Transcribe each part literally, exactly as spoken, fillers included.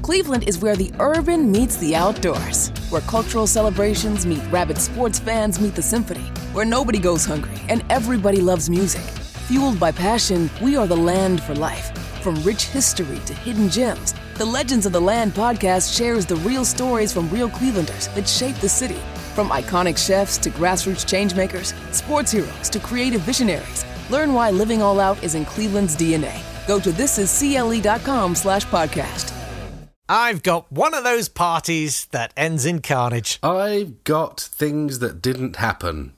Cleveland is where the urban meets the outdoors, where cultural celebrations meet rabid sports fans meet the symphony, where nobody goes hungry and everybody loves music. Fueled by passion, we are the land for life. From rich history to hidden gems, the Legends of the Land podcast shares the real stories from real Clevelanders that shape the city. From iconic chefs to grassroots changemakers, sports heroes to creative visionaries, learn why living all out is in Cleveland's D N A. Go to thisiscle.com slash podcast. I've got one of those parties that ends in carnage. I've got things that didn't happen.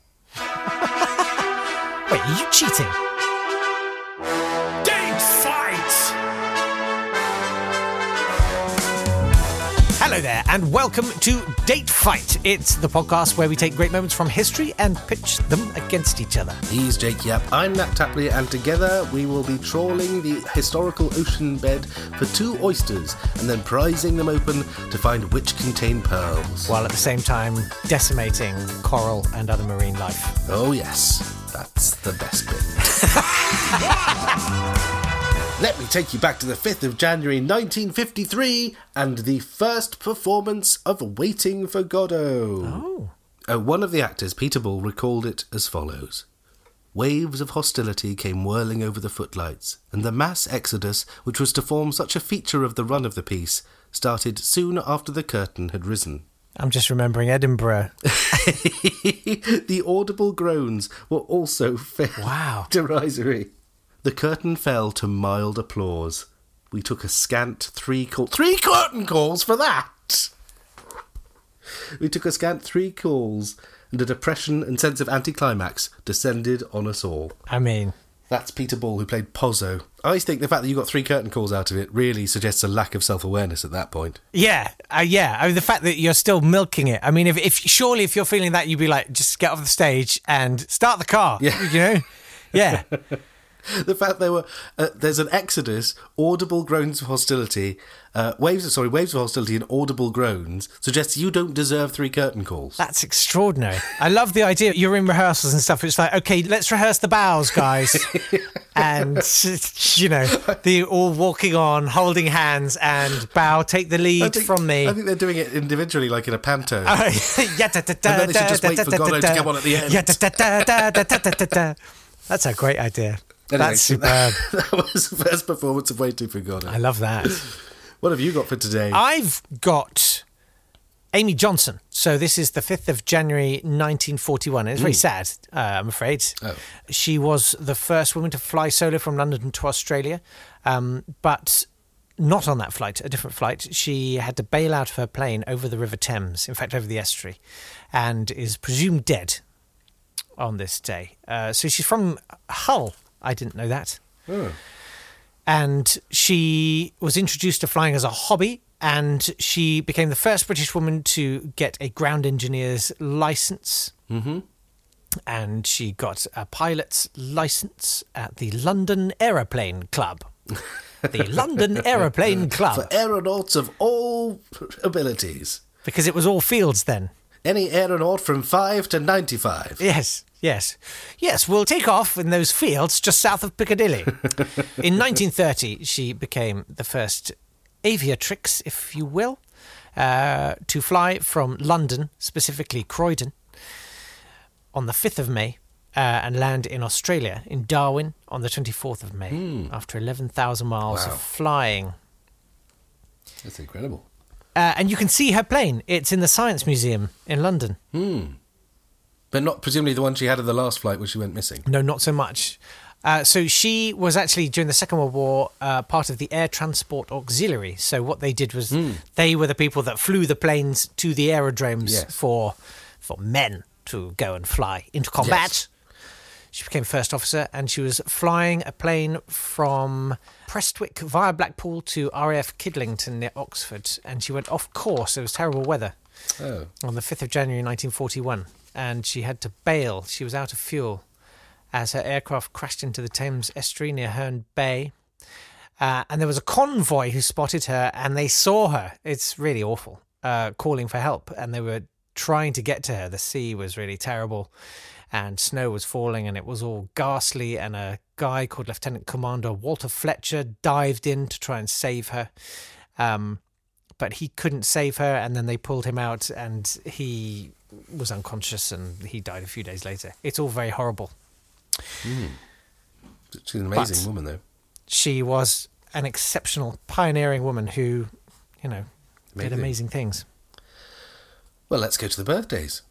Wait, are you cheating? Date fight! Hello there, and welcome to Date Fight. It's the podcast where we take great moments from history and pitch them against each other. He's Jake Yap, I'm Nat Tapley, and together we will be trawling the historical ocean bed for two oysters and then prizing them open to find which contain pearls. While at the same time decimating coral and other marine life. Oh yes, that's the best bit. Let me take you back to the fifth of January nineteen fifty-three and the first performance of Waiting for Godot. Oh. Uh, one of the actors, Peter Bull, recalled it as follows. Waves of hostility came whirling over the footlights, and the mass exodus, which was to form such a feature of the run of the piece, started soon after the curtain had risen. I'm just remembering Edinburgh. The audible groans were also fairly Wow. derisory. The curtain fell to mild applause. We took a scant three call- three curtain calls for that. We took a scant three calls, and a depression and sense of anticlimax descended on us all. I mean... That's Peter Bull, who played Pozzo. I think the fact that you got three curtain calls out of it really suggests a lack of self-awareness at that point. Yeah, uh, yeah. I mean, the fact that you're still milking it. I mean, if, if surely if you're feeling that, you'd be like, just get off the stage and start the car. Yeah. You know? Yeah. The fact there were uh, there's an exodus, audible groans of hostility, uh, waves of sorry waves of hostility and audible groans suggests you don't deserve three curtain calls. That's extraordinary. I love the idea. You're in rehearsals and stuff. It's like, okay, let's rehearse the bows, guys. And, you know, they're all walking on, holding hands and bow, take the lead think, from me. I think they're doing it individually, like in a panto. Uh, yeah, da, da, da, And then they should just wait for Godot to come on at the end. Yeah, da, da, da, da, da, da, da, da. That's a great idea. Anyway, That's so superb. That, that was the first performance of Waiting for Godot. I love that. What have you got for today? I've got Amy Johnson. So this is the fifth of January nineteen forty-one. It's very sad, uh, I'm afraid. Oh. She was the first woman to fly solo from London to Australia, um, but not on that flight, a different flight. She had to bail out of her plane over the River Thames, in fact over the estuary, and is presumed dead on this day. Uh, so she's from Hull. I didn't know that. Oh. And she was introduced to flying as a hobby, and she became the first British woman to get a ground engineer's licence. Mm-hmm. And she got a pilot's licence at the London Aeroplane Club. The London Aeroplane Club. For aeronauts of all abilities. Because it was all fields then. Any aeronaut from five to ninety-five. Yes, yes. Yes, we'll take off in those fields just south of Piccadilly. In nineteen thirty, she became the first aviatrix, if you will, uh, to fly from London, specifically Croydon, on the fifth of May, uh, and land in Australia, in Darwin, on the twenty-fourth of May, Mm. after eleven thousand miles Wow. of flying. That's incredible. Uh, and you can see her plane. It's in the Science Museum in London. Hmm. But not presumably the one she had in the last flight where she went missing. No, not so much. Uh, so she was actually, during the Second World War, uh, part of the Air Transport Auxiliary. So what they did was Mm. they were the people that flew the planes to the aerodromes Yes. for for men to go and fly into combat. Yes. She became first officer, and she was flying a plane from Prestwick via Blackpool to R A F Kidlington near Oxford, and she went off course. It was terrible weather Oh. on the fifth of January nineteen forty-one, and she had to bail. She was out of fuel as her aircraft crashed into the Thames estuary near Herne Bay. Uh, and there was a convoy who spotted her, and they saw her. It's really awful, uh, calling for help, and they were trying to get to her. The sea was really terrible, and snow was falling, and it was all ghastly, and a guy called Lieutenant Commander Walter Fletcher dived in to try and save her. Um, but he couldn't save her, and then they pulled him out, and he was unconscious, and he died a few days later. It's all very horrible. Mm. She's an amazing But woman, though. she was an exceptional, pioneering woman who, you know, Amazing. did amazing things. Well, let's go to the birthdays.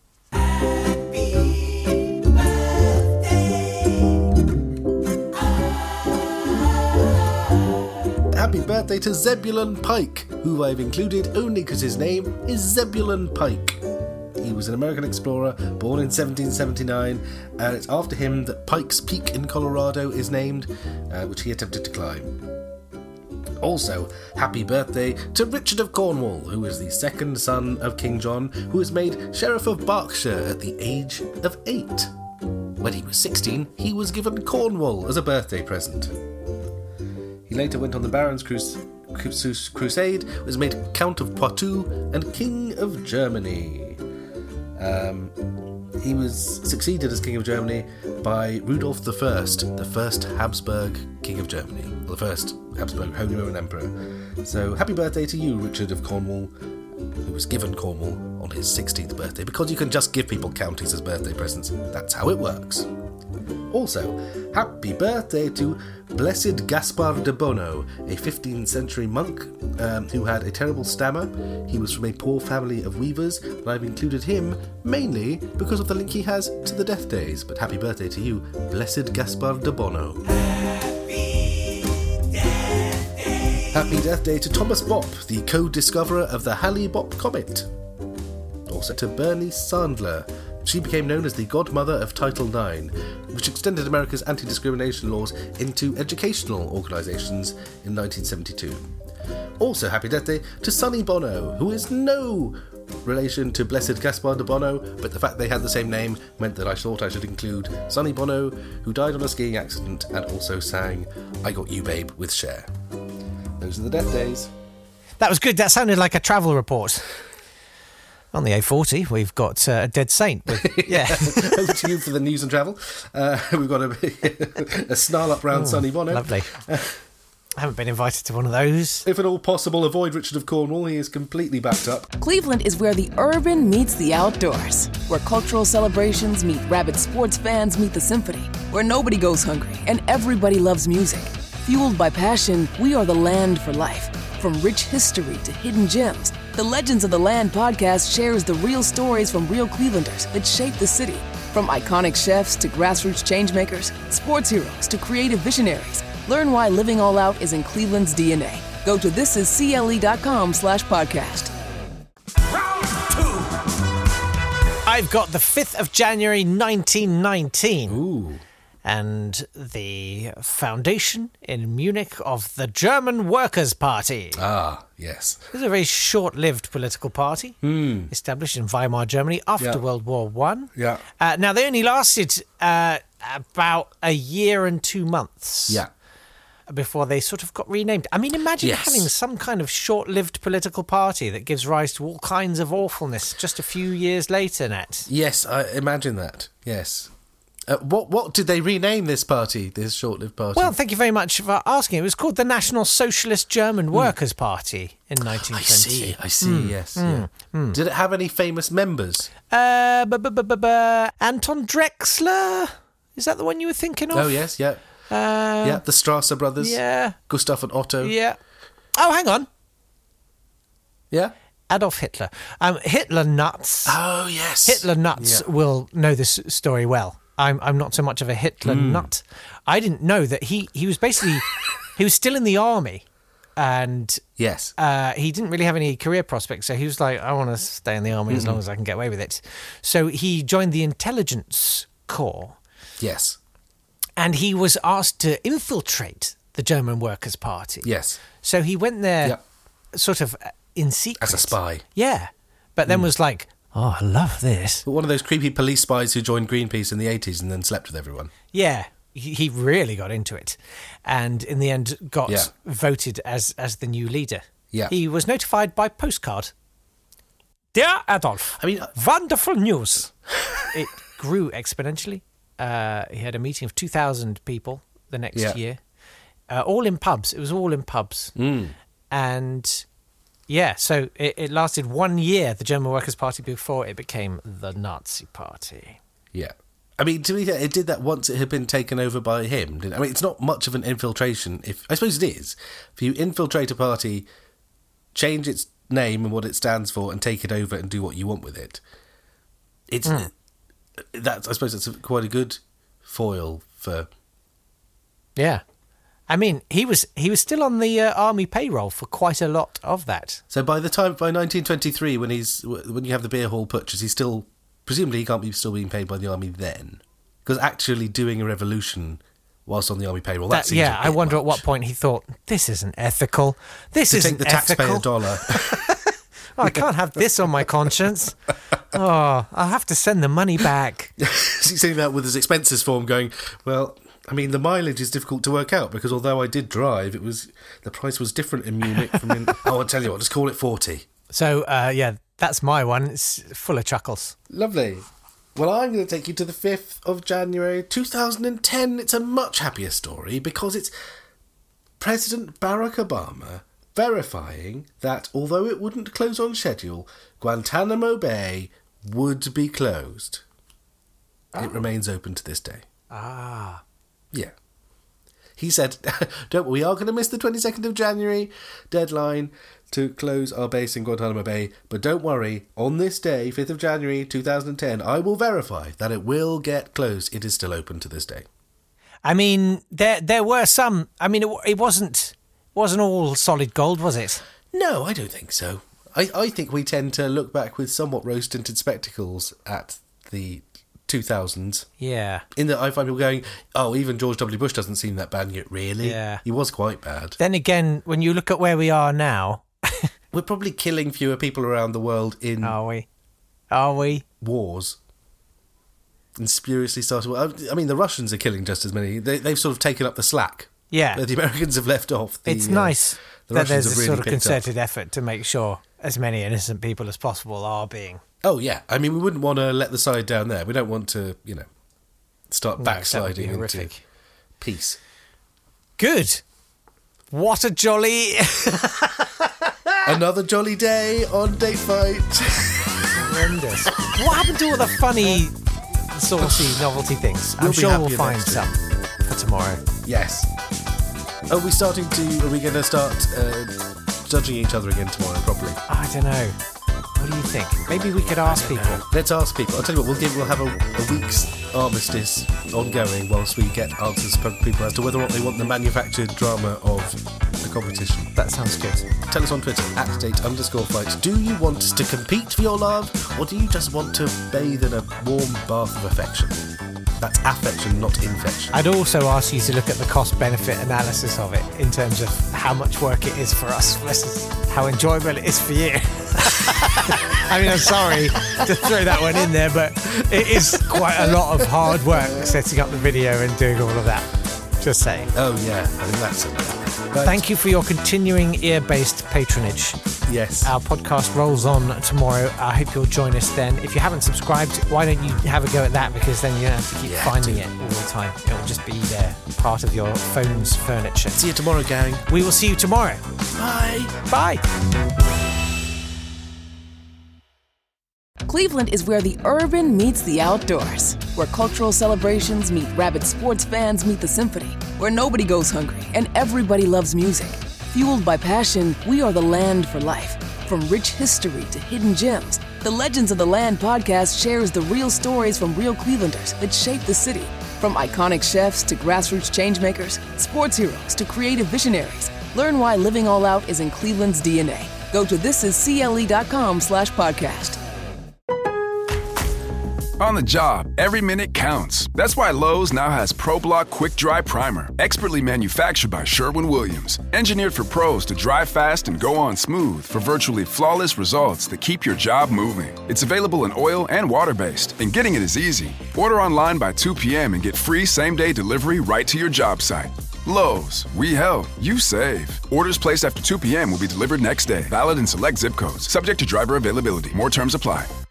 Happy birthday to Zebulon Pike, who I've included only because his name is Zebulon Pike. He was an American explorer, born in seventeen seventy-nine, and it's after him that Pikes Peak in Colorado is named, uh, which he attempted to climb. Also, happy birthday to Richard of Cornwall, who is the second son of King John, who was made Sheriff of Berkshire at the age of eight. When he was sixteen, he was given Cornwall as a birthday present. He later went on the Baron's Crus- Crus- Crusade, was made Count of Poitou and King of Germany. Um, he was succeeded as King of Germany by Rudolf the First, the first Habsburg King of Germany, or the first Habsburg Holy Roman Emperor. So happy birthday to you, Richard of Cornwall, who was given Cornwall on his sixteenth birthday, because you can just give people counties as birthday presents. That's how it works. Also, happy birthday to Blessed Gaspar de Bono, a fifteenth century monk um, who had a terrible stammer. He was from a poor family of weavers, and I've included him mainly because of the link he has to the death days. But happy birthday to you, Blessed Gaspar de Bono. Happy Death Day to Thomas Bopp, the co-discoverer of the Halley-Bopp comet. Also to Bernice Sandler. She became known as the godmother of Title nine, which extended America's anti-discrimination laws into educational organisations in nineteen seventy-two. Also happy death day to Sonny Bono, who is no relation to Blessed Gaspar de Bono, but the fact they had the same name meant that I thought I should include Sonny Bono, who died on a skiing accident and also sang I Got You Babe with Cher. Those are the death days. That was good. That sounded like a travel report. On the A forty, we've got uh, a dead saint. With, yeah. Over to you for the news and travel. Uh, we've got a, a snarl up round Ooh, Sonny Bono. Lovely. I haven't been invited to one of those. If at all possible, avoid Richard of Cornwall. He is completely backed up. Cleveland is where the urban meets the outdoors, where cultural celebrations meet rabid sports fans meet the symphony, where nobody goes hungry and everybody loves music. Fueled by passion, we are the land for life. From rich history to hidden gems, the Legends of the Land podcast shares the real stories from real Clevelanders that shape the city. From iconic chefs to grassroots changemakers, sports heroes to creative visionaries, learn why living all out is in Cleveland's D N A. Go to thisiscle.com slash podcast. I've got the fifth of January nineteen nineteen. Ooh. And the foundation in Munich of the German Workers' Party. Ah, yes. It was a very short-lived political party, Mm. established in Weimar Germany after Yeah. World War One. Yeah. Uh, now, they only lasted uh, about a year and two months. Yeah. Before they sort of got renamed. I mean, imagine Yes. having some kind of short-lived political party that gives rise to all kinds of awfulness just a few years later, Nat. Yes, I imagine that. Yes. Uh, what what did they rename this party, this short-lived party? Well, thank you very much for asking. It was called the National Socialist German Workers' Party in nineteen twenty. I see, I see, yes. yeah. Did it have any famous members? Uh, bu- bu- bu- bu- bu- Anton Drexler? Is that the one you were thinking of? Oh, yes, yeah. Uh, yeah, the Strasser brothers. Yeah. Gustav and Otto. Yeah. Oh, hang on. Yeah? Adolf Hitler. Um, Hitler nuts. Oh, yes. Hitler nuts Yeah. will know this story well. I'm I'm not so much of a Hitler Hmm. nut. I didn't know that he, he was basically he was still in the army, and Yes. uh, he didn't really have any career prospects. So he was like, I want to stay in the army as long as I can get away with it. So he joined the intelligence corps, Yes. and he was asked to infiltrate the German Workers' Party. Yes. So he went there, Yeah. sort of in secret As a spy. Yeah, but then was like, oh, I love this. But one of those creepy police spies who joined Greenpeace in the eighties and then slept with everyone. Yeah, he, he really got into it, and in the end got Yeah. voted as as the new leader. Yeah. He was notified by postcard. Dear Adolf, I mean, wonderful news. It grew exponentially. Uh, he had a meeting of two thousand people the next Yeah. year, uh, all in pubs. It was all in pubs, Mm. and Yeah, so it, it lasted one year, the German Workers' Party, before it became the Nazi Party. Yeah. I mean, to be fair, it did that once it had been taken over by him. Didn't it? I mean, it's not much of an infiltration. If I suppose it is. If you infiltrate a party, change its name and what it stands for, and take it over and do what you want with it, it's mm. that's. I suppose it's quite a good foil for. Yeah, I mean, he was he was still on the uh, army payroll for quite a lot of that. So by the time by nineteen twenty-three, when he's when you have the beer hall putschs, he's still. Presumably he can't be still being paid by the army then. Because actually doing a revolution whilst on the army payroll, that, that seems Yeah, a bit I wonder much. at what point he thought, this isn't ethical. This to isn't take the ethical. taxpayer dollar. Oh, I can't have this on my conscience. Oh, I'll have to send the money back. He's sitting there with his expenses form going, well, I mean, the mileage is difficult to work out because although I did drive, it was the price was different in Munich from in... oh, I'll tell you what, just call it forty. So, uh, yeah, that's my one. It's full of chuckles. Lovely. Well, I'm going to take you to the fifth of January two thousand ten. It's a much happier story because it's President Barack Obama verifying that although it wouldn't close on schedule, Guantanamo Bay would be closed. Oh. It remains open to this day. Ah. Yeah. He said, don't we are going to miss the twenty-second of January deadline to close our base in Guantanamo Bay, but don't worry, on this day, fifth of January two thousand ten, I will verify that it will get closed. It is still open to this day. I mean, there there were some, I mean, it, it wasn't wasn't all solid gold, was it? No, I don't think so. I, I think we tend to look back with somewhat rose-tinted spectacles at the two thousands. Yeah. In that I find people going, oh, even George W. Bush doesn't seem that bad yet, really. Yeah. He was quite bad. Then again, when you look at where we are now... We're probably killing fewer people around the world in... Are we? Are we? Wars. And spuriously started... I mean, the Russians are killing just as many. They, they've sort of taken up the slack. Yeah. That the Americans have left off. The, it's nice uh, the that Russians there's a have really sort of concerted up. effort to make sure as many innocent people as possible are being... Oh, yeah. I mean, we wouldn't want to let the side down there. We don't want to, you know, start No, backsliding that would be into horrific. peace. Good. What a jolly... Another jolly day on Date Fight. Horrendous. What happened to all the funny, saucy, novelty things? We'll I'm be sure we'll happier find next some for tomorrow. Yes. Are we starting to... Are we going to start uh, judging each other again tomorrow properly? I don't know. What do you think? Maybe we could ask people. Let's ask people. I'll tell you what, we'll give. We'll have a, a week's armistice ongoing whilst we get answers from people as to whether or not they want the manufactured drama of the competition. That sounds good. Tell us on Twitter, at date underscore fight. Do you want to compete for your love, or do you just want to bathe in a warm bath of affection? That's affection, not infection. I'd also ask you to look at the cost-benefit analysis of it in terms of how much work it is for us versus how enjoyable it is for you. I mean, I'm sorry to throw that one in there, but it is quite a lot of hard work setting up the video and doing all of that. Just saying. Oh, yeah. I think that's it. But thank you for your continuing ear-based patronage. Yes. Our podcast rolls on tomorrow. I hope you'll join us then. If you haven't subscribed, why don't you have a go at that, because then you don't have to keep Yeah, finding do. it all the time. It'll just be there, part of your phone's furniture. See you tomorrow, gang. We will see you tomorrow. Bye. Bye. Cleveland is where the urban meets the outdoors, where cultural celebrations meet rabid sports fans meet the symphony, where nobody goes hungry and everybody loves music. Fueled by passion, we are the land for life. From rich history to hidden gems, the Legends of the Land podcast shares the real stories from real Clevelanders that shape the city. From iconic chefs to grassroots changemakers, sports heroes to creative visionaries, learn why living all out is in Cleveland's D N A. Go to thisiscle.com slash podcast. On the job, every minute counts. That's why Lowe's now has ProBlock Quick Dry Primer, expertly manufactured by Sherwin-Williams. Engineered for pros to dry fast and go on smooth for virtually flawless results that keep your job moving. It's available in oil and water-based, and getting it is easy. Order online by two p.m. and get free same-day delivery right to your job site. Lowe's, we help, you save. Orders placed after two p.m. will be delivered next day. Valid in select zip codes. Subject to driver availability. More terms apply.